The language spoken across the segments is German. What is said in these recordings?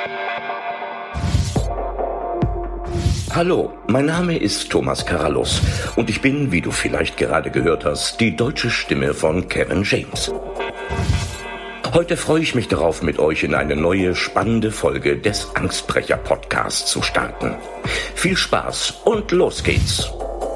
Hallo, mein Name ist Thomas Carallus und ich bin, wie du vielleicht gerade gehört hast, die deutsche Stimme von Kevin James. Heute freue ich mich darauf, mit euch in eine neue, spannende Folge des Angstbrecher-Podcasts zu starten. Viel Spaß und los geht's!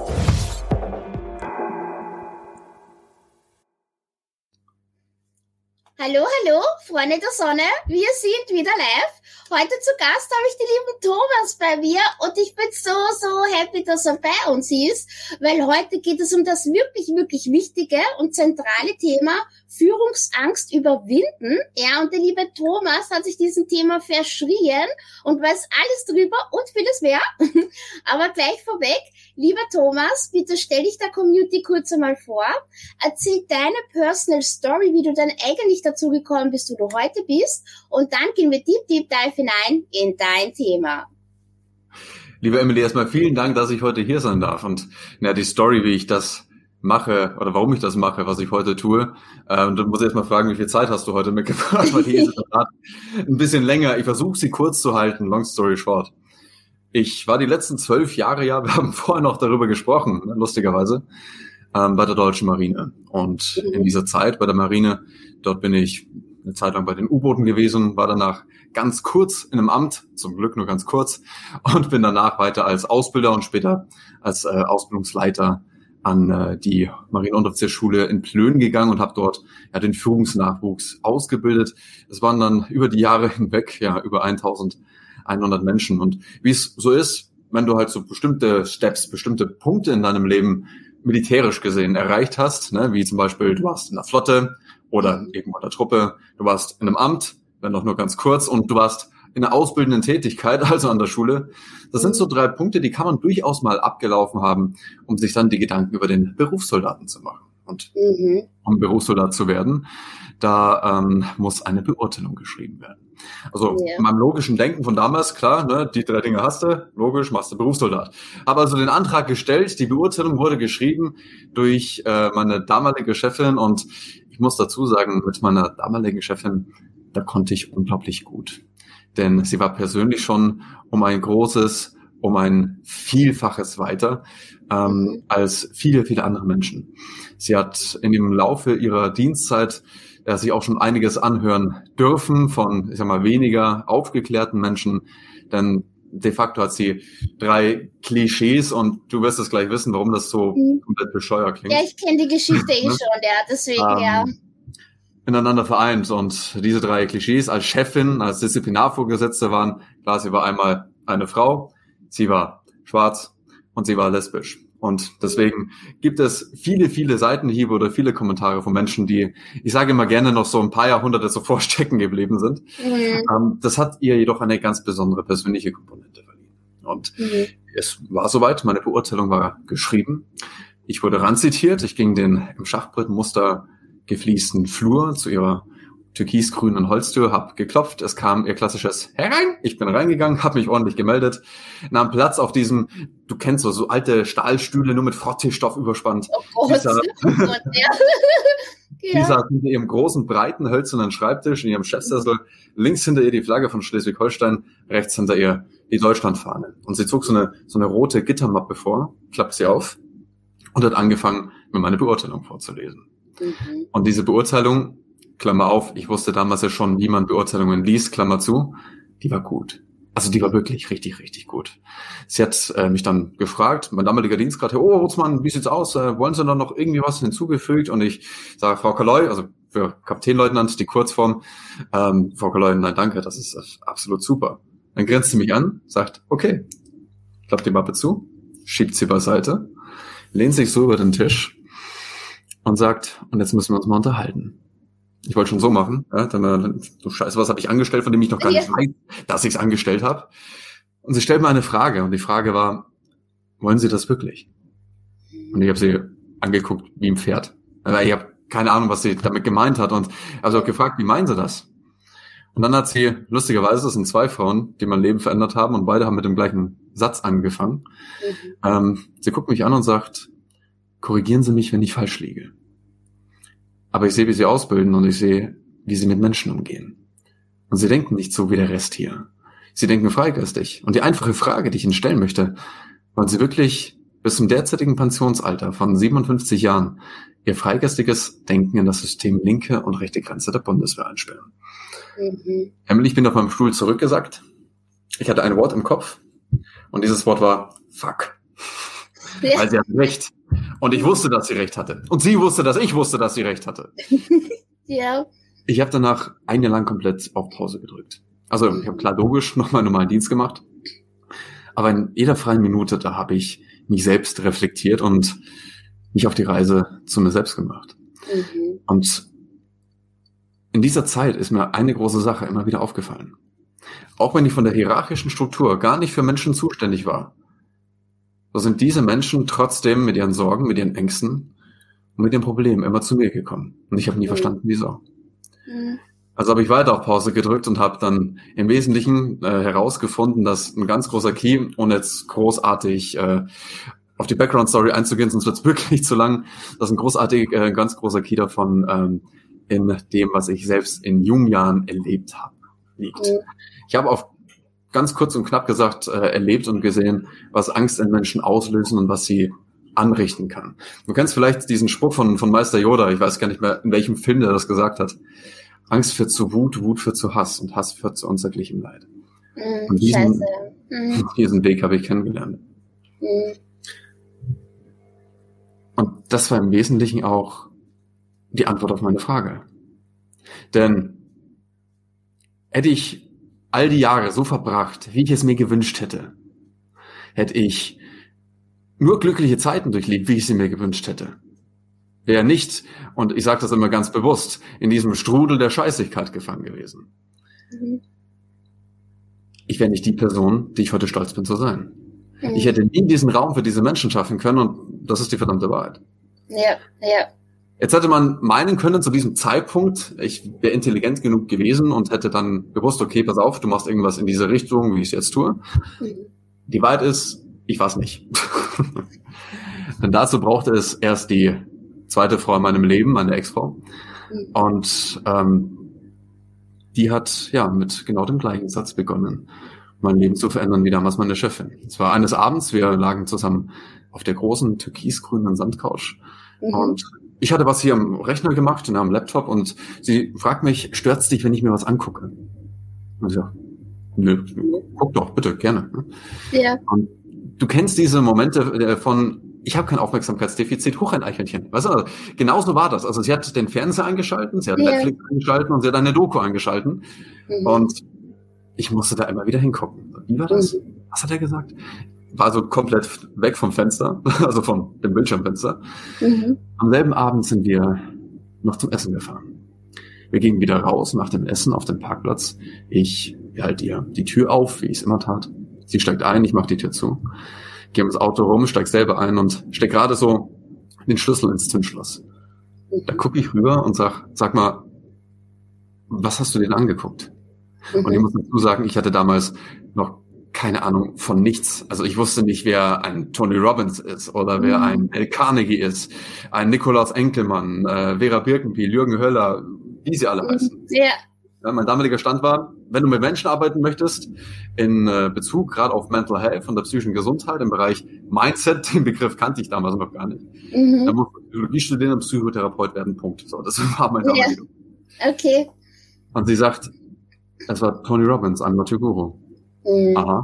Hallo, Freunde der Sonne, wir sind wieder live. Heute zu Gast habe ich den lieben Thomas bei mir und ich bin so happy, dass er bei uns ist, weil heute geht es um das wirklich wichtige und zentrale Thema Führungsangst überwinden. Ja, und der liebe Thomas hat sich diesem Thema verschrien und weiß alles drüber und vieles mehr. Aber gleich vorweg, lieber Thomas, bitte stell dich der Community kurz einmal vor. Erzähl deine Personal Story, wie du dann eigentlich dazu gekommen bist, wo du heute bist. Und dann gehen wir Deep Dive hinein in dein Thema. Liebe Emily, erstmal vielen Dank, dass ich heute hier sein darf. Und die Story, wie ich das mache oder warum ich das mache, was ich heute tue. Und dann muss ich erstmal fragen, wie viel Zeit hast du heute mitgebracht? Weil die ist ein bisschen länger. Ich versuche sie kurz zu halten. Long story short. Ich war die letzten 12 Jahre, wir haben vorher noch darüber gesprochen, lustigerweise, bei der Deutschen Marine. Und in dieser Zeit bei der Marine, dort bin ich eine Zeit lang bei den U-Booten gewesen, war danach ganz kurz in einem Amt, zum Glück nur ganz kurz, und bin danach weiter als Ausbilder und später als Ausbildungsleiter an die Marineunteroffizierschule in Plön gegangen und habe dort den Führungsnachwuchs ausgebildet. Es waren dann über die Jahre hinweg über 1100 Menschen. Und wie es so ist, wenn du halt so bestimmte Steps, bestimmte Punkte in deinem Leben militärisch gesehen erreicht hast, wie zum Beispiel du warst in der Flotte oder eben bei der Truppe, du warst in einem Amt, wenn auch nur ganz kurz, und du warst in einer ausbildenden Tätigkeit, also an der Schule. Das sind so 3 Punkte, die kann man durchaus mal abgelaufen haben, um sich dann die Gedanken über den Berufssoldaten zu machen. Und um Berufssoldat zu werden, da muss eine Beurteilung geschrieben werden. Also in meinem logischen Denken von damals, klar, die 3 Dinge hast du, logisch, machst du Berufssoldat. Habe also den Antrag gestellt, die Beurteilung wurde geschrieben durch meine damalige Chefin, und ich muss dazu sagen, mit meiner damaligen Chefin, da konnte ich unglaublich gut. Denn sie war persönlich schon um ein Vielfaches weiter als viele andere Menschen. Sie hat in dem Laufe ihrer Dienstzeit sich auch schon einiges anhören dürfen von, weniger aufgeklärten Menschen, denn de facto hat sie 3 Klischees, und du wirst es gleich wissen, warum das so komplett bescheuert klingt. Ja, ich kenne die Geschichte schon, deswegen, ineinander vereint. Und diese 3 Klischees als Chefin, als Disziplinarvorgesetzte waren, klar, sie war einmal eine Frau, sie war schwarz und sie war lesbisch. Und deswegen gibt es viele Seitenhiebe oder viele Kommentare von Menschen, die, ich sage immer gerne, noch so ein paar Jahrhunderte zuvor stecken geblieben sind. Das hat ihr jedoch eine ganz besondere persönliche Komponente verliehen. Und es war soweit, meine Beurteilung war geschrieben. Ich wurde ranzitiert, ich ging den im Schachbrettmuster gefliesten Flur zu ihrer türkisgrünen Holztür, hab geklopft, es kam ihr klassisches Herein, ich bin reingegangen, hab mich ordentlich gemeldet, nahm Platz auf diesem, du kennst so alte Stahlstühle, nur mit Frottee-Stoff überspannt. Oh Gott, Die saß hinter ihrem großen, breiten, hölzernen Schreibtisch in ihrem Chefsessel, links hinter ihr die Flagge von Schleswig-Holstein, rechts hinter ihr die Deutschlandfahne. Und sie zog so eine rote Gittermappe vor, klappt sie auf und hat angefangen, mir meine Beurteilung vorzulesen. Und diese Beurteilung, Klammer auf, ich wusste damals ja schon, wie man Beurteilungen liest, Klammer zu, die war gut. Also die war wirklich richtig gut. Sie hat mich dann gefragt, mein damaliger Dienstgrad, Herr Oberholzmann, wie sieht's aus? Wollen Sie da noch irgendwie was hinzugefügt? Und ich sage, Frau Kaloy, also für Kapitänleutnant die Kurzform, Frau Kaloy, nein, danke, das ist absolut super. Dann grinst sie mich an, sagt, okay, klappt die Mappe zu, schiebt sie beiseite, lehnt sich so über den Tisch und sagt, und jetzt müssen wir uns mal unterhalten. Ich wollte schon so machen, dann, du Scheiße, was habe ich angestellt, von dem ich noch gar nicht weiß, dass ich es angestellt habe. Und sie stellt mir eine Frage, und die Frage war, wollen Sie das wirklich? Und ich habe sie angeguckt wie ein Pferd. Aber ich habe keine Ahnung, was sie damit gemeint hat, und also gefragt, wie meinen Sie das? Und dann hat sie, lustigerweise, das sind 2 Frauen, die mein Leben verändert haben, und beide haben mit dem gleichen Satz angefangen. Sie guckt mich an und sagt, korrigieren Sie mich, wenn ich falsch liege. Aber ich sehe, wie Sie ausbilden, und ich sehe, wie Sie mit Menschen umgehen. Und Sie denken nicht so wie der Rest hier. Sie denken freigeistig. Und die einfache Frage, die ich Ihnen stellen möchte, wollen Sie wirklich bis zum derzeitigen Pensionsalter von 57 Jahren Ihr freigeistiges Denken in das System linke und rechte Grenze der Bundeswehr einsperren? Emily, ich bin auf meinem Stuhl zurückgesackt. Ich hatte ein Wort im Kopf und dieses Wort war Fuck. Ja. Weil sie hat recht. Und ich wusste, dass sie recht hatte. Und sie wusste, dass ich wusste, dass sie recht hatte. Ja. Ich habe danach ein Jahr lang komplett auf Pause gedrückt. Also ich habe klar logisch noch meinen normalen Dienst gemacht. Aber in jeder freien Minute, da habe ich mich selbst reflektiert und mich auf die Reise zu mir selbst gemacht. Und in dieser Zeit ist mir eine große Sache immer wieder aufgefallen. Auch wenn ich von der hierarchischen Struktur gar nicht für Menschen zuständig war, so sind diese Menschen trotzdem mit ihren Sorgen, mit ihren Ängsten und mit den Problemen immer zu mir gekommen. Und ich habe nie verstanden, wieso. Also habe ich weiter auf Pause gedrückt und habe dann im Wesentlichen herausgefunden, dass ein ganz großer Key, ohne jetzt großartig auf die Background-Story einzugehen, sonst wird es wirklich zu lang, dass ein ganz großer Key davon in dem, was ich selbst in jungen Jahren erlebt habe, liegt. Ich habe auf ganz kurz und knapp gesagt erlebt und gesehen, was Angst in Menschen auslösen und was sie anrichten kann. Du kennst vielleicht diesen Spruch von Meister Yoda, ich weiß gar nicht mehr, in welchem Film der das gesagt hat. Angst führt zu Wut, Wut führt zu Hass und Hass führt zu unsäglichem Leid. Und diesen Weg habe ich kennengelernt. Und das war im Wesentlichen auch die Antwort auf meine Frage. Denn hätte ich all die Jahre so verbracht, wie ich es mir gewünscht hätte, hätte ich nur glückliche Zeiten durchlebt, wie ich sie mir gewünscht hätte, wäre nicht, und ich sage das immer ganz bewusst, in diesem Strudel der Scheißigkeit gefangen gewesen. Ich wäre nicht die Person, die ich heute stolz bin zu sein. Ich hätte nie diesen Raum für diese Menschen schaffen können und das ist die verdammte Wahrheit. Ja. Jetzt hätte man meinen können, zu diesem Zeitpunkt, ich wäre intelligent genug gewesen und hätte dann gewusst, okay, pass auf, du machst irgendwas in diese Richtung, wie ich es jetzt tue. Die Wahrheit ist, ich war es nicht. Denn dazu brauchte es erst die zweite Frau in meinem Leben, meine Ex-Frau. Und die hat ja mit genau dem gleichen Satz begonnen, mein Leben zu verändern wie damals meine Chefin. Es war eines Abends, wir lagen zusammen auf der großen türkisgrünen Sandcouch und ich hatte was hier am Rechner gemacht, am Laptop und sie fragt mich, stört's dich, wenn ich mir was angucke? Und ich sag, nö, guck doch, bitte, gerne. Ja. Und du kennst diese Momente von, ich habe kein Aufmerksamkeitsdefizit, hoch ein Eichhörnchen. Weißt du, genauso war das. Also sie hat den Fernseher eingeschalten, sie hat Netflix eingeschalten und sie hat eine Doku eingeschalten. Und ich musste da immer wieder hingucken. Wie war das? Was hat er gesagt? War so komplett weg vom Fenster, also von dem Bildschirmfenster. Am selben Abend sind wir noch zum Essen gefahren. Wir gingen wieder raus nach dem Essen auf den Parkplatz. Ich halte ihr die Tür auf, wie ich es immer tat. Sie steigt ein, ich mache die Tür zu. Gehe ins Auto rum, steig selber ein und steck gerade so den Schlüssel ins Zündschloss. Da gucke ich rüber und sag mal, was hast du denn angeguckt? Und ich muss dazu sagen, ich hatte damals noch keine Ahnung von nichts. Also ich wusste nicht, wer ein Tony Robbins ist oder wer ein Dale Carnegie ist, ein Nikolaus Enkelmann, Vera Birkenbiel, Jürgen Höller, wie sie alle heißen. Ja, mein damaliger Stand war, wenn du mit Menschen arbeiten möchtest, in Bezug gerade auf Mental Health und der psychischen Gesundheit im Bereich Mindset, den Begriff kannte ich damals noch gar nicht, dann musst du Psychologie studieren und Psychotherapeut werden, Punkt. So, das war mein damaliger. Okay. Und sie sagt, es war Tony Robbins, I'm not your guru. Aha.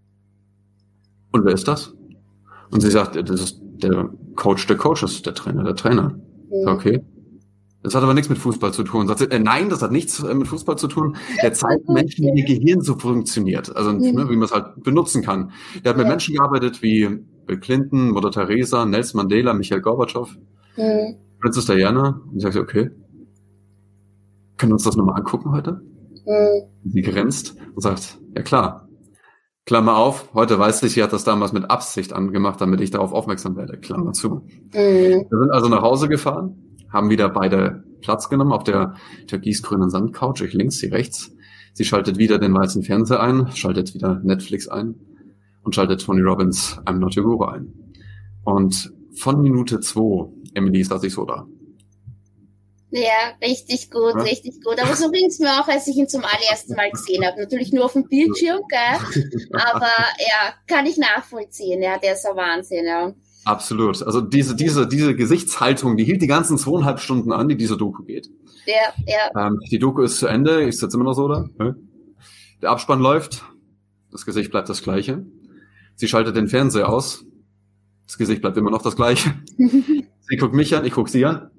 Und wer ist das? Und sie sagt, das ist der Coach der Coaches, der Trainer der Trainer. Okay. Das hat aber nichts mit Fußball zu tun. Sagt sie, nein, das hat nichts mit Fußball zu tun. Der zeigt Menschen, wie ihr Gehirn so funktioniert. Also wie man es halt benutzen kann. Der hat mit Menschen gearbeitet wie Bill Clinton, Mutter Teresa, Nelson Mandela, Michael Gorbatschow, Princess Diana. Und ich sage, okay, können wir uns das nochmal angucken heute? Sie grinst und sagt, ja klar. Klammer auf, heute weiß ich, sie hat das damals mit Absicht angemacht, damit ich darauf aufmerksam werde. Klammer zu. Wir sind also nach Hause gefahren, haben wieder beide Platz genommen auf der türkisgrünen Sandcouch, ich links, sie rechts. Sie schaltet wieder den weißen Fernseher ein, schaltet wieder Netflix ein und schaltet Tony Robbins I'm Not Your Guru ein. Und von Minute 2, Emily, saß ich so da. Ja, richtig gut, Ja? richtig gut. Aber so ging's mir auch, als ich ihn zum allerersten Mal gesehen habe. Natürlich nur auf dem Bildschirm, gell? Aber ja, kann ich nachvollziehen. Ja, der ist ein Wahnsinn, ja. Absolut. Also diese Gesichtshaltung, die hielt die ganzen 2,5 Stunden an, die diese Doku geht. Ja, ja. Die Doku ist zu Ende. Ist jetzt immer noch so, oder? Der Abspann läuft. Das Gesicht bleibt das gleiche. Sie schaltet den Fernseher aus. Das Gesicht bleibt immer noch das gleiche. Sie guckt mich an, ich guck sie an.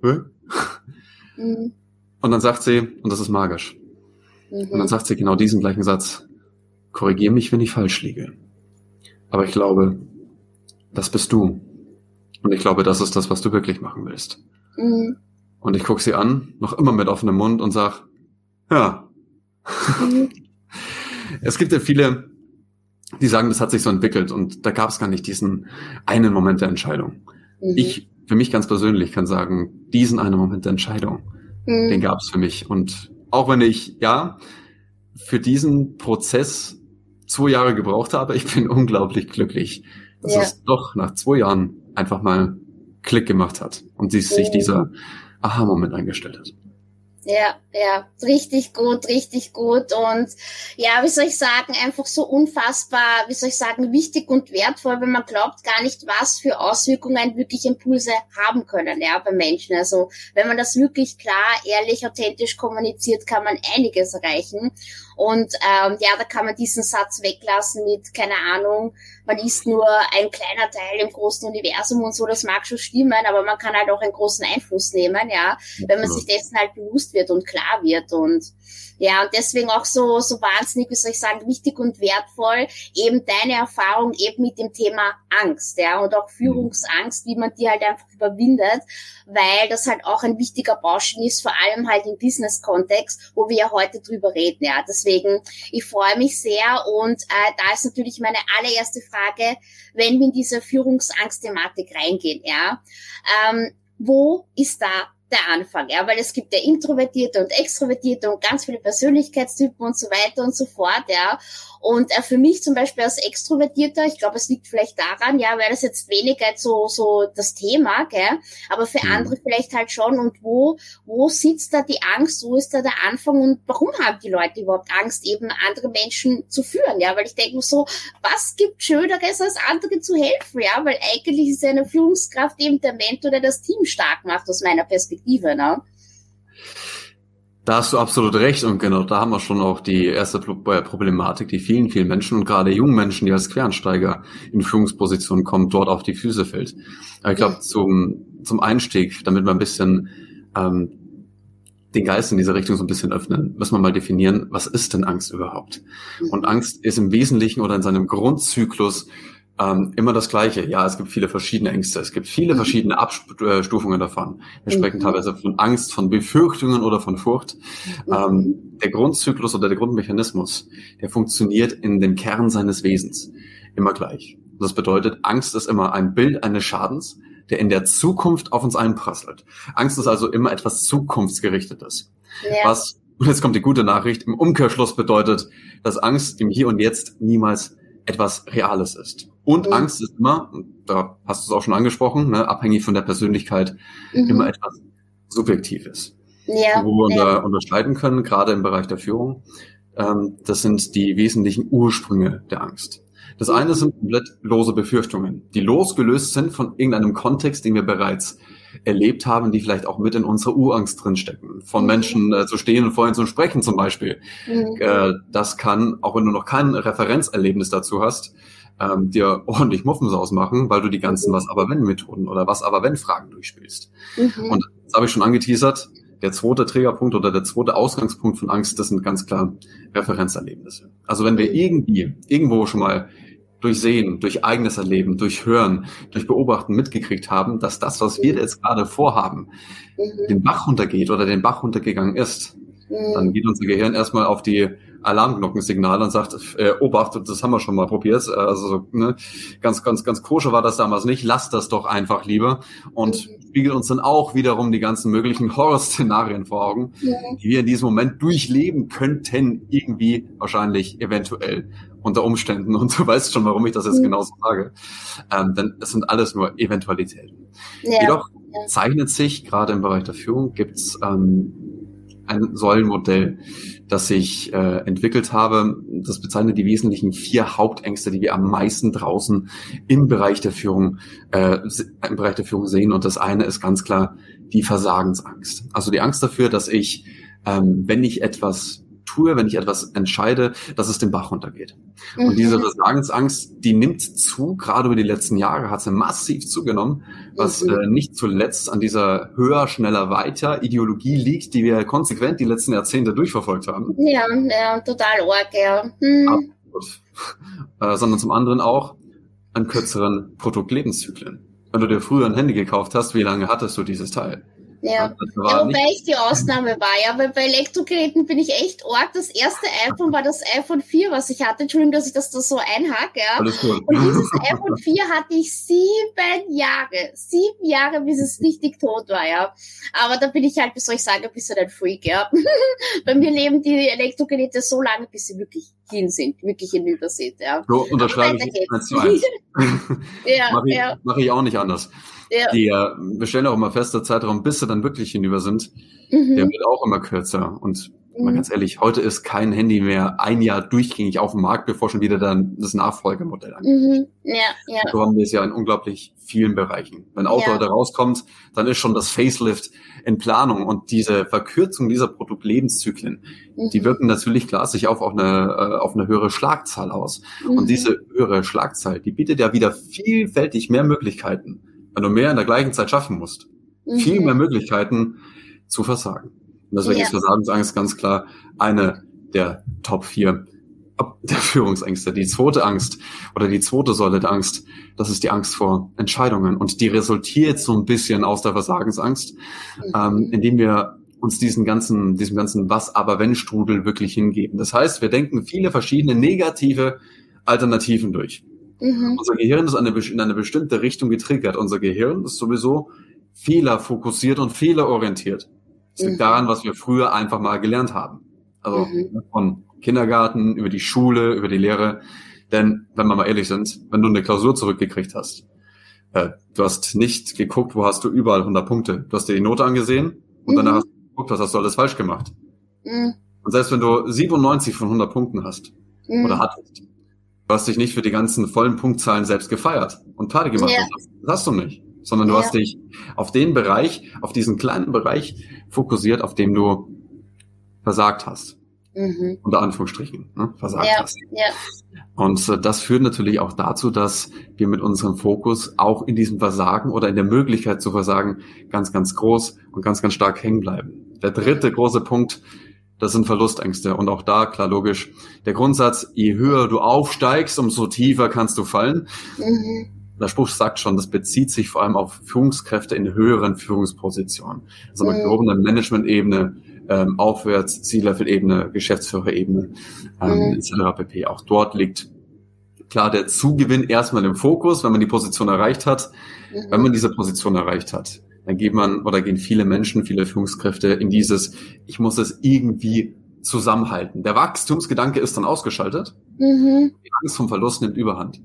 Mhm. Und dann sagt sie, und das ist magisch, und dann Mhm. sagt sie genau diesen gleichen Satz: Korrigier mich, wenn ich falsch liege. Aber ich glaube, das bist du. Und ich glaube, das ist das, was du wirklich machen willst. Mhm. Und ich guck sie an, noch immer mit offenem Mund und sag, ja. Mhm. Es gibt ja viele, die sagen, das hat sich so entwickelt und da gab es gar nicht diesen einen Moment der Entscheidung. Mhm. Ich, für mich ganz persönlich, kann sagen, diesen einen Moment der Entscheidung, den Mhm. gab es für mich. Und auch wenn ich, ja, für diesen Prozess 2 Jahre gebraucht habe, ich bin unglaublich glücklich, dass Ja. es doch nach 2 Jahren einfach mal Klick gemacht hat und sich Mhm. dieser Aha-Moment eingestellt hat. Ja, ja, richtig gut, richtig gut. Und ja, wie soll ich sagen, einfach so unfassbar, wie soll ich sagen, wichtig und wertvoll, weil man glaubt gar nicht, was für Auswirkungen wirklich Impulse haben können, ja, bei Menschen. Also, wenn man das wirklich klar, ehrlich, authentisch kommuniziert, kann man einiges erreichen. Und ja, da kann man diesen Satz weglassen mit, keine Ahnung, man ist nur ein kleiner Teil im großen Universum und so, das mag schon stimmen, aber man kann halt auch einen großen Einfluss nehmen, ja, wenn man sich dessen halt bewusst wird und klar wird. Und ja, und deswegen auch so wahnsinnig, wie soll ich sagen, wichtig und wertvoll, eben deine Erfahrung eben mit dem Thema Angst, ja, und auch Führungsangst, wie man die halt einfach überwindet, weil das halt auch ein wichtiger Baustein ist, vor allem halt im Business-Kontext, wo wir ja heute drüber reden, ja. Deswegen, ich freue mich sehr und da ist natürlich meine allererste Frage, wenn wir in diese Führungsangst-Thematik reingehen, ja, wo ist da der Anfang, ja, weil es gibt ja Introvertierte und Extrovertierte und ganz viele Persönlichkeitstypen und so weiter und so fort, ja. Und für mich zum Beispiel als Extrovertierter, ich glaube, es liegt vielleicht daran, ja, weil das jetzt weniger so das Thema, gell, aber für andere vielleicht halt schon. Und wo sitzt da die Angst, wo ist da der Anfang und warum haben die Leute überhaupt Angst, eben andere Menschen zu führen, ja, weil ich denke mir so, was gibt Schöneres, als andere zu helfen, ja, weil eigentlich ist eine Führungskraft eben der Mentor, der das Team stark macht, aus meiner Perspektive, ne? Da hast du absolut recht und genau, da haben wir schon auch die erste Problematik, die vielen Menschen und gerade jungen Menschen, die als Quereinsteiger in Führungspositionen kommen, dort auf die Füße fällt. Aber ich glaube, zum Einstieg, damit wir ein bisschen den Geist in diese Richtung so ein bisschen öffnen, müssen wir mal definieren, was ist denn Angst überhaupt? Und Angst ist im Wesentlichen oder in seinem Grundzyklus immer das Gleiche. Ja, es gibt viele verschiedene Ängste. Es gibt viele verschiedene Abstufungen davon. Wir sprechen teilweise von Angst, von Befürchtungen oder von Furcht. Der Grundzyklus oder der Grundmechanismus, der funktioniert in dem Kern seines Wesens immer gleich. Das bedeutet, Angst ist immer ein Bild eines Schadens, der in der Zukunft auf uns einprasselt. Angst ist also immer etwas Zukunftsgerichtetes. Ja. Was, und jetzt kommt die gute Nachricht, im Umkehrschluss bedeutet, dass Angst im Hier und Jetzt niemals etwas Reales ist. Und Angst ist immer, und da hast du es auch schon angesprochen, ne, abhängig von der Persönlichkeit, immer etwas Subjektives. Ja. Wo wir unterscheiden können, gerade im Bereich der Führung, das sind die wesentlichen Ursprünge der Angst. Das eine sind komplett lose Befürchtungen, die losgelöst sind von irgendeinem Kontext, den wir bereits erlebt haben, die vielleicht auch mit in unserer Urangst drinstecken. Von Menschen zu stehen und vorhin zu sprechen zum Beispiel. Das kann, auch wenn du noch kein Referenzerlebnis dazu hast, dir ordentlich Muffensausen machen, weil du die ganzen Was-aber-wenn-Methoden oder Was-aber-wenn-Fragen durchspielst. Und das habe ich schon angeteasert. Der zweite Trägerpunkt oder der zweite Ausgangspunkt von Angst, das sind ganz klar Referenzerlebnisse. Also wenn wir irgendwo schon mal durch Sehen, durch eigenes Erleben, durch Hören, durch Beobachten mitgekriegt haben, dass das, was wir jetzt gerade vorhaben, den Bach runtergeht oder den Bach runtergegangen ist, dann geht unser Gehirn erstmal auf die Alarmglockensignal und sagt, Obacht, das haben wir schon mal probiert. Also ne, ganz koscher war das damals nicht. Lasst das doch einfach lieber. Und spiegelt uns dann auch wiederum die ganzen möglichen Horrorszenarien vor Augen, die wir in diesem Moment durchleben könnten, irgendwie wahrscheinlich, eventuell, unter Umständen. Und du weißt schon, warum ich das jetzt genauso sage. Denn es sind alles nur Eventualitäten. Ja. Jedoch zeichnet sich, gerade im Bereich der Führung, gibt's ein Säulenmodell, das ich entwickelt habe. Das bezeichnet die wesentlichen 4 Hauptängste, die wir am meisten draußen im Bereich der Führung sehen. Und das eine ist ganz klar die Versagensangst. Also die Angst dafür, dass ich, wenn ich etwas tue, wenn ich etwas entscheide, dass es den Bach runtergeht. Und diese Versagensangst, die nimmt zu, gerade über die letzten Jahre hat sie massiv zugenommen, was nicht zuletzt an dieser höher, schneller, weiter Ideologie liegt, die wir konsequent die letzten Jahrzehnte durchverfolgt haben. Ja, total arg, ja. Absolut. Sondern zum anderen auch an kürzeren Produktlebenszyklen. Wenn du dir früher ein Handy gekauft hast, wie lange hattest du dieses Teil? Ja, wobei ich die Ausnahme war, ja, weil bei Elektrogeräten bin ich echt arg. Das erste iPhone war das iPhone 4, was ich hatte. Entschuldigung, dass ich das da so einhacke, ja. Alles gut. Und dieses iPhone 4 hatte ich 7 Jahre. 7 Jahre, bis es richtig tot war, ja. Aber da bin ich halt, wie soll ich sagen, ein bisschen ein Freak, ja. Bei mir leben die Elektrogeräte so lange, bis sie wirklich hin sind, wirklich hinüber sind, ja. So unterschreibe ich 1:1. Mach ich auch nicht anders. Ja. Wir stellen auch immer fest, der Zeitraum, bis sie dann wirklich hinüber sind, der wird auch immer kürzer. Und mal ganz ehrlich, heute ist kein Handy mehr ein Jahr durchgängig auf dem Markt, bevor schon wieder dann das Nachfolgemodell angeht. So haben wir es ja in unglaublich vielen Bereichen. Wenn ein Auto heute rauskommt, dann ist schon das Facelift in Planung. Und diese Verkürzung dieser Produktlebenszyklen, die wirken natürlich klar sich auf eine höhere Schlagzahl aus. Und diese höhere Schlagzahl, die bietet ja wieder vielfältig mehr Möglichkeiten, wenn du mehr in der gleichen Zeit schaffen musst. Viel mehr Möglichkeiten zu versagen. Und deswegen ist Versagensangst ganz klar eine der Top 4 der Führungsängste. Die zweite Angst oder die zweite Säule der Angst, das ist die Angst vor Entscheidungen. Und die resultiert so ein bisschen aus der Versagensangst, indem wir uns diesem ganzen Was-aber-wenn-Strudel wirklich hingeben. Das heißt, wir denken viele verschiedene negative Alternativen durch. Unser Gehirn ist in eine bestimmte Richtung getriggert. Unser Gehirn ist sowieso fehlerfokussiert und fehlerorientiert. Das liegt daran, was wir früher einfach mal gelernt haben. Also von Kindergarten, über die Schule, über die Lehre. Denn, wenn wir mal ehrlich sind, wenn du eine Klausur zurückgekriegt hast, du hast nicht geguckt, wo hast du überall 100 Punkte. Du hast dir die Note angesehen und danach hast du geguckt, was hast du alles falsch gemacht. Und selbst wenn du 97 von 100 Punkten hast oder hattest, du hast dich nicht für die ganzen vollen Punktzahlen selbst gefeiert und Party gemacht. Das hast du nicht. Sondern du hast dich auf den Bereich, auf diesen kleinen Bereich fokussiert, auf dem du versagt hast. Unter Anführungsstrichen, versagt hast. Und das führt natürlich auch dazu, dass wir mit unserem Fokus auch in diesem Versagen oder in der Möglichkeit zu versagen ganz, ganz groß und ganz, ganz stark hängen bleiben. Der dritte große Punkt, das sind Verlustängste. Und auch da, klar, logisch, der Grundsatz, je höher du aufsteigst, umso tiefer kannst du fallen. Der Spruch sagt schon, das bezieht sich vor allem auf Führungskräfte in höheren Führungspositionen. Also mit gehobener Management-Ebene, aufwärts, C-Level-Ebene, Geschäftsführer-Ebene, etc. pp. Auch dort liegt klar der Zugewinn erstmal im Fokus, wenn man die Position erreicht hat. Wenn man diese Position erreicht hat, dann gehen viele Menschen, viele Führungskräfte in dieses, ich muss es irgendwie zusammenhalten. Der Wachstumsgedanke ist dann ausgeschaltet. Die Angst vom Verlust nimmt Überhand.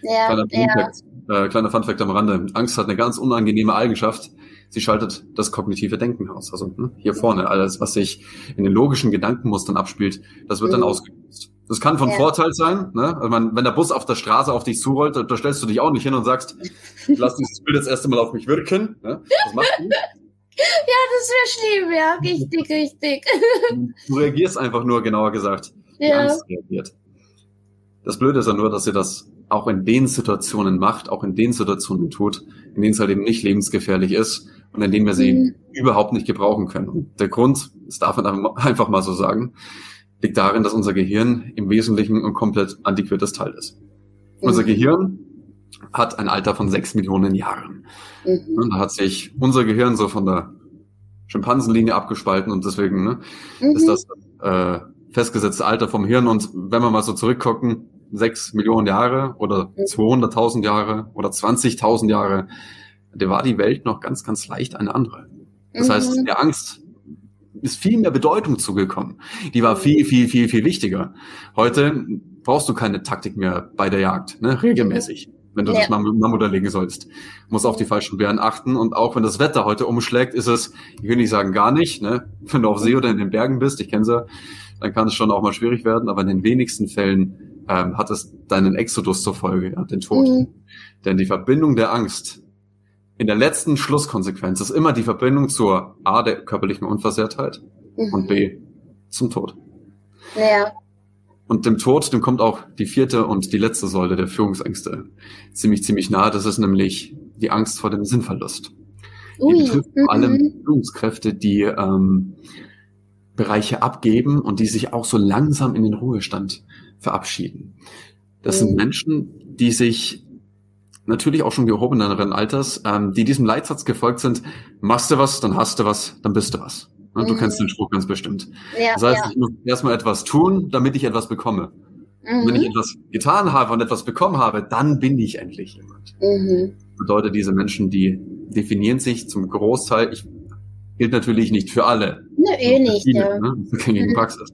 Kleiner Funfact am Rande. Angst hat eine ganz unangenehme Eigenschaft. Sie schaltet das kognitive Denken aus. Also hier vorne, alles, was sich in den logischen Gedankenmustern abspielt, das wird dann ausgelöst. Das kann von Vorteil sein. Ne? Also wenn der Bus auf der Straße auf dich zurollt, da stellst du dich auch nicht hin und sagst, lass dieses Bild jetzt erst einmal auf mich wirken. Ne? Was machst du? Ja, das wäre schlimm, ja. Richtig. Du reagierst einfach nur, genauer gesagt. Die Angst reagiert. Das Blöde ist ja nur, dass sie das auch in den Situationen macht, auch in den Situationen tut, in denen es halt eben nicht lebensgefährlich ist und in denen wir sie überhaupt nicht gebrauchen können. Und der Grund, das darf man einfach mal so sagen, liegt darin, dass unser Gehirn im Wesentlichen ein komplett antiquiertes Teil ist. Unser Gehirn hat ein Alter von 6 Millionen Jahren. Und da hat sich unser Gehirn so von der Schimpansenlinie abgespalten und deswegen ist das festgesetzte Alter vom Hirn. Und wenn wir mal so zurückgucken, 6 Millionen Jahre oder 200.000 Jahre oder 20.000 Jahre, da war die Welt noch ganz, ganz leicht eine andere. Das heißt, der Angst ist viel mehr Bedeutung zugekommen. Die war viel, viel, viel, viel wichtiger. Heute brauchst du keine Taktik mehr bei der Jagd, ne? Regelmäßig, wenn du das Mammut erlegen sollst. Du musst auf die falschen Bären achten. Und auch wenn das Wetter heute umschlägt, ist es, ich will nicht sagen gar nicht, ne? Wenn du auf See oder in den Bergen bist, ich kenne sie, dann kann es schon auch mal schwierig werden. Aber in den wenigsten Fällen hat es deinen Exodus zur Folge, ja, den Tod. Denn die Verbindung der Angst in der letzten Schlusskonsequenz ist immer die Verbindung zur A, der körperlichen Unversehrtheit und B, zum Tod. Ja. Und dem Tod, dem kommt auch die 4. und die letzte Säule der Führungsängste ziemlich, ziemlich nahe. Das ist nämlich die Angst vor dem Sinnverlust. Die betrifft vor allem Führungskräfte, die Bereiche abgeben und die sich auch so langsam in den Ruhestand verabschieden. Das sind Menschen, die sich natürlich auch schon gehobeneren Alters, die diesem Leitsatz gefolgt sind: Machst du was, dann hast du was, dann bist du was. Du kennst den Spruch ganz bestimmt. Ja, das heißt, ich muss erstmal etwas tun, damit ich etwas bekomme. Und wenn ich etwas getan habe und etwas bekommen habe, dann bin ich endlich jemand. Bedeutet, diese Menschen, die definieren sich zum Großteil, gilt natürlich nicht für alle. Nicht, viele, ja. Ne? Das ist gängige Praxis.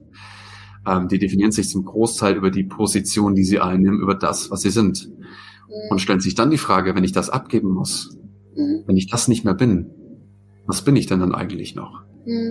Die definieren sich zum Großteil über die Position, die sie einnehmen, über das, was sie sind. Und stellen sich dann die Frage, wenn ich das abgeben muss, wenn ich das nicht mehr bin, was bin ich denn dann eigentlich noch?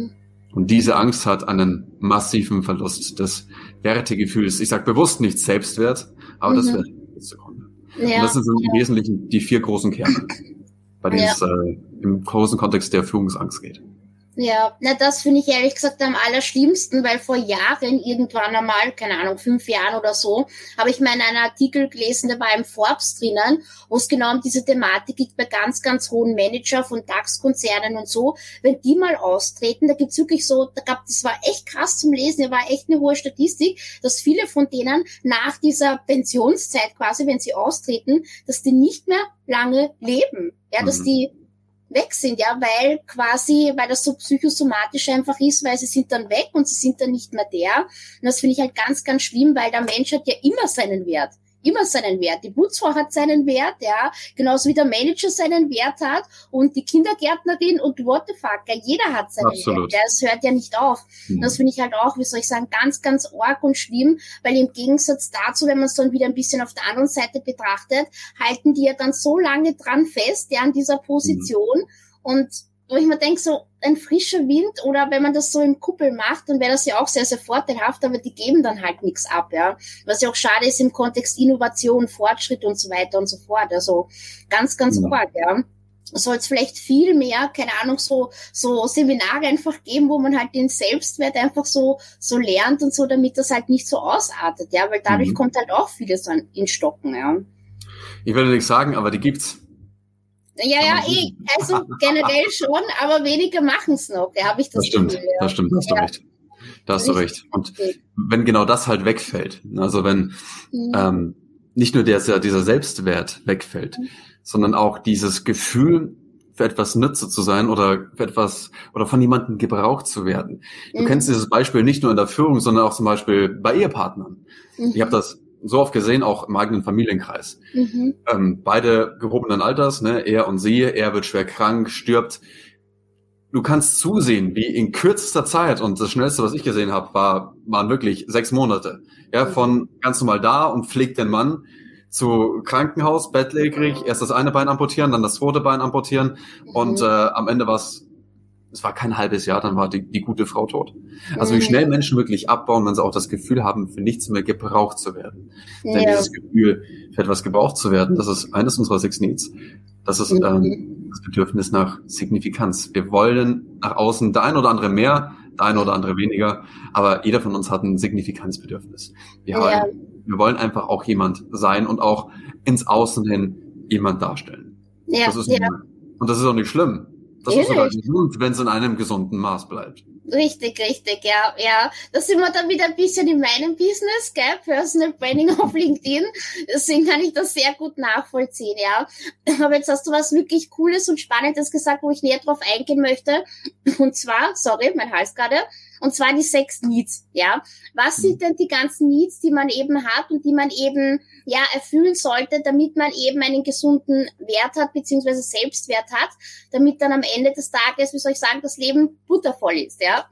Und diese Angst hat einen massiven Verlust des Wertegefühls. Ich sage bewusst nicht Selbstwert, aber das Wertegefühl zugrunde. Ja. Und das sind im Wesentlichen die 4 großen Kerne, bei denen es im großen Kontext der Führungsangst geht. Ja, na, das finde ich ehrlich gesagt am allerschlimmsten, weil vor Jahren, irgendwann einmal, keine Ahnung, 5 Jahren oder so, habe ich mal in einem Artikel gelesen, der war im Forbes drinnen, wo es genau um diese Thematik geht bei ganz, ganz hohen Manager von DAX-Konzernen und so, wenn die mal austreten, da gibt's wirklich so, das war echt krass zum Lesen, da war echt eine hohe Statistik, dass viele von denen nach dieser Pensionszeit quasi, wenn sie austreten, dass die nicht mehr lange leben, ja, dass die weg sind, ja, weil das so psychosomatisch einfach ist, weil sie sind dann weg und sie sind dann nicht mehr der. Und das finde ich halt ganz, ganz schlimm, weil der Mensch hat ja immer seinen Wert. Immer seinen Wert. Die Putzfrau hat seinen Wert, ja, genauso wie der Manager seinen Wert hat und die Kindergärtnerin und what the fuck, ja, jeder hat seinen Wert. Ja, es hört ja nicht auf. Und das finde ich halt auch, wie soll ich sagen, ganz, ganz arg und schlimm, weil im Gegensatz dazu, wenn man es dann wieder ein bisschen auf der anderen Seite betrachtet, halten die ja dann so lange dran fest, ja, an dieser Position und wo ich mir denke, so ein frischer Wind oder wenn man das so im Kuppel macht, dann wäre das ja auch sehr, sehr vorteilhaft, aber die geben dann halt nichts ab, ja. Was ja auch schade ist im Kontext Innovation, Fortschritt und so weiter und so fort. Also ganz, ganz arg, ja. Soll es vielleicht viel mehr, keine Ahnung, so Seminare einfach geben, wo man halt den Selbstwert einfach so lernt und so, damit das halt nicht so ausartet, ja, weil dadurch kommt halt auch vieles in Stocken, ja. Ich würde nichts sagen, aber die gibt's. Ja, also generell schon, aber weniger machen es noch. Da habe ich das Gefühl. Das stimmt, da hast du recht. Da hast du recht. Und wenn genau das halt wegfällt, also wenn nicht nur dieser Selbstwert wegfällt, sondern auch dieses Gefühl, für etwas Nütze zu sein oder für etwas oder von jemandem gebraucht zu werden. Du kennst dieses Beispiel nicht nur in der Führung, sondern auch zum Beispiel bei Ehepartnern. Ich habe das so oft gesehen, auch im eigenen Familienkreis. Beide gehobenen Alters, ne, er und sie, er wird schwer krank, stirbt. Du kannst zusehen, wie in kürzester Zeit, und das Schnellste, was ich gesehen habe, waren wirklich 6 Monate. Ja, von ganz normal da und pflegt den Mann zu Krankenhaus, bettlägerig, erst das eine Bein amputieren, dann das zweite Bein amputieren und am Ende es war kein halbes Jahr, dann war die gute Frau tot. Also wie schnell Menschen wirklich abbauen, wenn sie auch das Gefühl haben, für nichts mehr gebraucht zu werden. Ja. Denn dieses Gefühl, für etwas gebraucht zu werden, das ist eines unserer 6 Needs. Das ist das Bedürfnis nach Signifikanz. Wir wollen nach außen der ein oder andere mehr, der ein oder andere weniger, aber jeder von uns hat ein Signifikanzbedürfnis. Wir wollen einfach auch jemand sein und auch ins Außen hin jemand darstellen. Ja. Und das ist auch nicht schlimm. Das ist sogar gesund, wenn es in einem gesunden Maß bleibt. Richtig, ja. Da sind wir dann wieder ein bisschen in meinem Business, gell? Personal Branding auf LinkedIn. Deswegen kann ich das sehr gut nachvollziehen, ja. Aber jetzt hast du was wirklich Cooles und Spannendes gesagt, wo ich näher drauf eingehen möchte. Und zwar, sorry, mein Hals gerade. und zwar die 6 Needs, ja. Was sind denn die ganzen Needs, die man eben hat und die man eben, ja, erfüllen sollte, damit man eben einen gesunden Wert hat, beziehungsweise Selbstwert hat, damit dann am Ende des Tages, wie soll ich sagen, das Leben buttervoll ist, ja.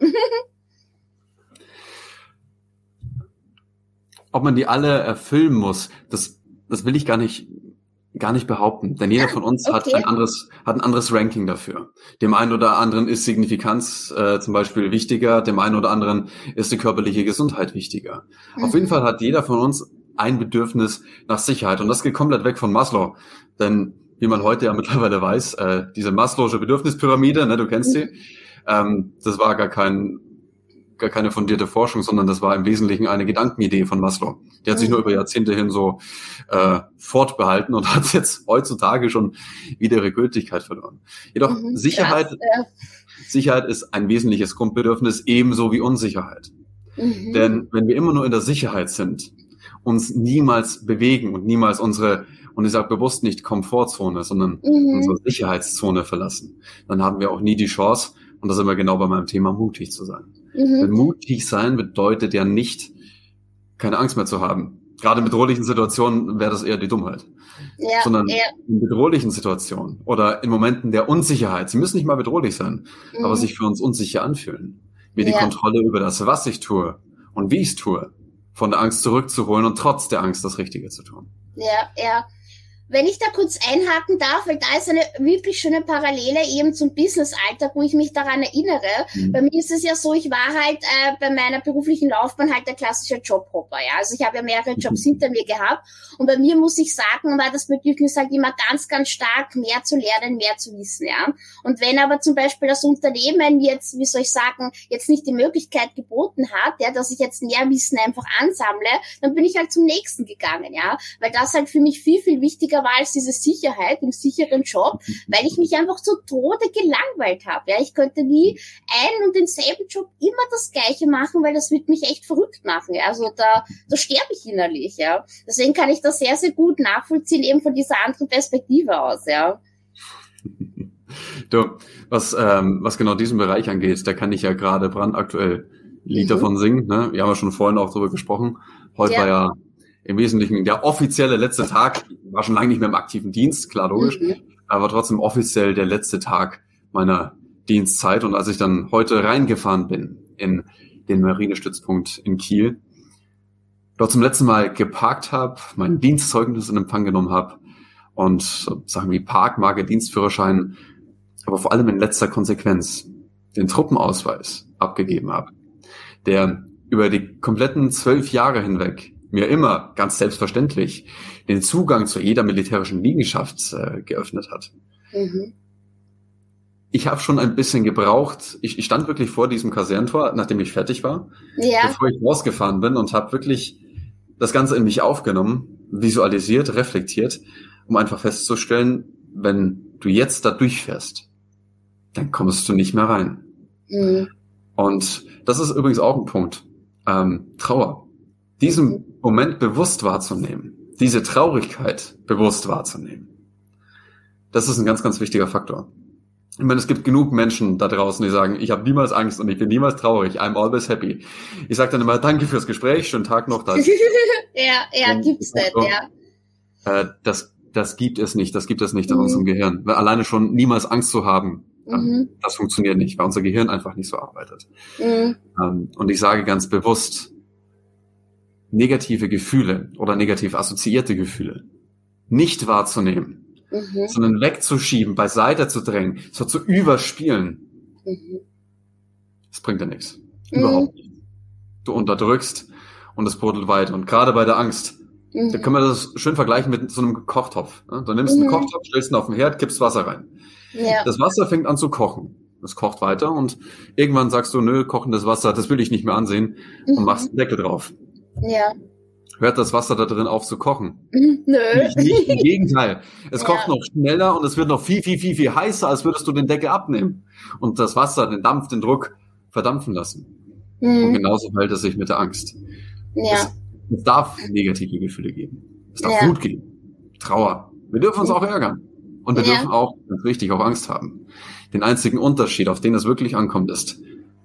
Ob man die alle erfüllen muss, das will ich gar nicht behaupten, denn jeder von uns hat ein anderes Ranking dafür. Dem einen oder anderen ist Signifikanz zum Beispiel wichtiger, dem einen oder anderen ist die körperliche Gesundheit wichtiger. Auf jeden Fall hat jeder von uns ein Bedürfnis nach Sicherheit und das geht komplett weg von Maslow, denn wie man heute ja mittlerweile weiß, diese Maslow'sche Bedürfnispyramide, ne, du kennst sie, das war gar keine fundierte Forschung, sondern das war im Wesentlichen eine Gedankenidee von Maslow. Die hat sich nur über Jahrzehnte hin so fortbehalten und hat jetzt heutzutage schon wieder ihre Gültigkeit verloren. Jedoch Sicherheit ist ein wesentliches Grundbedürfnis, ebenso wie Unsicherheit. Denn wenn wir immer nur in der Sicherheit sind, uns niemals bewegen und niemals unsere, und ich sage bewusst nicht Komfortzone, sondern unsere Sicherheitszone verlassen, dann haben wir auch nie die Chance, und da sind wir genau bei meinem Thema, mutig zu sein. Denn mutig sein bedeutet ja nicht, keine Angst mehr zu haben. Gerade in bedrohlichen Situationen wäre das eher die Dummheit. Ja, sondern in bedrohlichen Situationen oder in Momenten der Unsicherheit, sie müssen nicht mal bedrohlich sein, aber sich für uns unsicher anfühlen, mir die Kontrolle über das, was ich tue und wie ich es tue, von der Angst zurückzuholen und trotz der Angst das Richtige zu tun. Ja. Wenn ich da kurz einhaken darf, weil da ist eine wirklich schöne Parallele eben zum Business-Alltag, wo ich mich daran erinnere. Bei mir ist es ja so, ich war halt bei meiner beruflichen Laufbahn halt der klassische Jobhopper. Ja? Also ich habe ja mehrere Jobs hinter mir gehabt und bei mir, muss ich sagen, war das Bedürfnis halt immer ganz, ganz stark, mehr zu lernen, mehr zu wissen. Ja? Und wenn aber zum Beispiel das Unternehmen jetzt, wie soll ich sagen, jetzt nicht die Möglichkeit geboten hat, ja, dass ich jetzt mehr Wissen einfach ansammle, dann bin ich halt zum nächsten gegangen, ja, weil das halt für mich viel, viel wichtiger war als diese Sicherheit im sicheren Job, weil ich mich einfach zu Tode gelangweilt habe. Ja, ich könnte nie einen und denselben Job immer das Gleiche machen, weil das wird mich echt verrückt machen. Ja, also da sterbe ich innerlich. Ja, deswegen kann ich das sehr, sehr gut nachvollziehen, eben von dieser anderen Perspektive aus. Ja. Du, was genau diesen Bereich angeht, da kann ich ja gerade brandaktuell Lied davon singen. Ne? Wir haben ja schon vorhin auch darüber gesprochen. Heute war ja im Wesentlichen der offizielle letzte Tag, war schon lange nicht mehr im aktiven Dienst, klar, logisch, aber trotzdem offiziell der letzte Tag meiner Dienstzeit. Und als ich dann heute reingefahren bin in den Marinestützpunkt in Kiel, dort zum letzten Mal geparkt habe, mein Dienstzeugnis in Empfang genommen habe und Sachen wie Parkmarke, Dienstführerschein, aber vor allem in letzter Konsequenz den Truppenausweis abgegeben habe, der über die kompletten 12 Jahre hinweg mir immer ganz selbstverständlich den Zugang zu jeder militärischen Liegenschaft geöffnet hat. Ich habe schon ein bisschen gebraucht. Ich stand wirklich vor diesem Kasernentor, nachdem ich fertig war, bevor ich rausgefahren bin und habe wirklich das Ganze in mich aufgenommen, visualisiert, reflektiert, um einfach festzustellen, wenn du jetzt da durchfährst, dann kommst du nicht mehr rein. Und das ist übrigens auch ein Punkt. Trauer. Diesen Moment bewusst wahrzunehmen, diese Traurigkeit bewusst wahrzunehmen, das ist ein ganz, ganz wichtiger Faktor. Ich meine, es gibt genug Menschen da draußen, die sagen, ich habe niemals Angst und ich bin niemals traurig, I'm always happy. Ich sage dann immer, danke fürs Gespräch, schönen Tag noch. Ja, gibt's nicht, ja. Das gibt es nicht in unserem Gehirn. Weil alleine schon niemals Angst zu haben, das funktioniert nicht, weil unser Gehirn einfach nicht so arbeitet. Und ich sage ganz bewusst, negative Gefühle oder negativ assoziierte Gefühle nicht wahrzunehmen, sondern wegzuschieben, beiseite zu drängen, so zu überspielen. Das bringt ja nichts. Überhaupt nicht. Du unterdrückst und es brodelt weiter. Und gerade bei der Angst, da können wir das schön vergleichen mit so einem Kochtopf. Ne? Du nimmst einen Kochtopf, stellst ihn auf den Herd, kippst Wasser rein. Ja. Das Wasser fängt an zu kochen. Es kocht weiter und irgendwann sagst du, nö, kochendes Wasser, das will ich nicht mehr ansehen und machst einen Deckel drauf. Ja. Hört das Wasser da drin auf zu kochen? Nö. Nicht, im Gegenteil. Es kocht noch schneller und es wird noch viel, viel, viel, viel heißer, als würdest du den Deckel abnehmen und das Wasser, den Dampf, den Druck verdampfen lassen. Und genauso verhält es sich mit der Angst. Ja. Es darf negative Gefühle geben. Es darf Wut geben. Trauer. Wir dürfen uns auch ärgern. Und wir dürfen auch, ganz wichtig, auch Angst haben. Den einzigen Unterschied, auf den es wirklich ankommt, ist,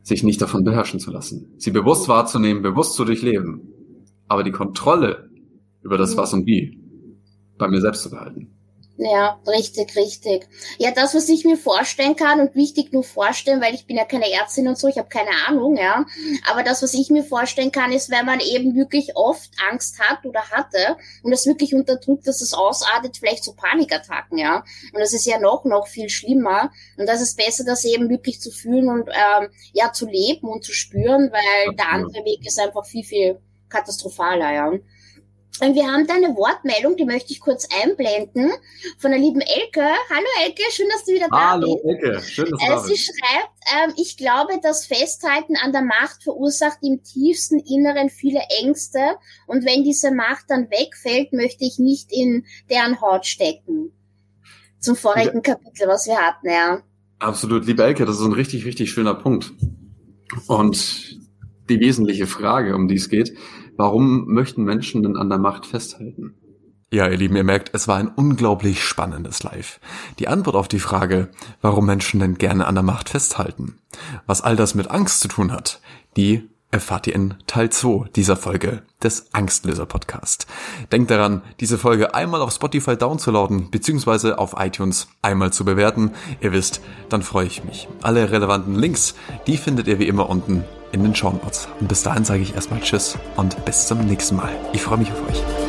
sich nicht davon beherrschen zu lassen, sie bewusst wahrzunehmen, bewusst zu durchleben, aber die Kontrolle über das Was und Wie bei mir selbst zu behalten. Ja, richtig. Ja, das, was ich mir vorstellen kann und wichtig nur vorstellen, weil ich bin ja keine Ärztin und so, ich habe keine Ahnung, ja. Aber das, was ich mir vorstellen kann, ist, wenn man eben wirklich oft Angst hat oder hatte und das wirklich unterdrückt, dass es ausartet, vielleicht zu Panikattacken, ja. Und das ist ja noch viel schlimmer. Und das ist besser, das eben wirklich zu fühlen und ja zu leben und zu spüren, weil der andere Weg ist einfach viel katastrophaler, ja. Und wir haben da eine Wortmeldung, die möchte ich kurz einblenden, von der lieben Elke. Hallo Elke, schön, dass du wieder da bist. Hallo Elke, schön, dass du da bist. Sie schreibt, ich glaube, das Festhalten an der Macht verursacht im tiefsten Inneren viele Ängste und wenn diese Macht dann wegfällt, möchte ich nicht in deren Haut stecken. Zum vorigen Kapitel, was wir hatten, ja. Absolut, liebe Elke, das ist ein richtig, richtig schöner Punkt. Und die wesentliche Frage, um die es geht: Warum möchten Menschen denn an der Macht festhalten? Ja, ihr Lieben, ihr merkt, es war ein unglaublich spannendes Live. Die Antwort auf die Frage, warum Menschen denn gerne an der Macht festhalten, was all das mit Angst zu tun hat, die erfahrt ihr in Teil 2 dieser Folge des Angstlöser-Podcast. Denkt daran, diese Folge einmal auf Spotify downzuladen, beziehungsweise auf iTunes einmal zu bewerten. Ihr wisst, dann freue ich mich. Alle relevanten Links, die findet ihr wie immer unten in den Shownotes. Und bis dahin sage ich erstmal Tschüss und bis zum nächsten Mal. Ich freue mich auf euch.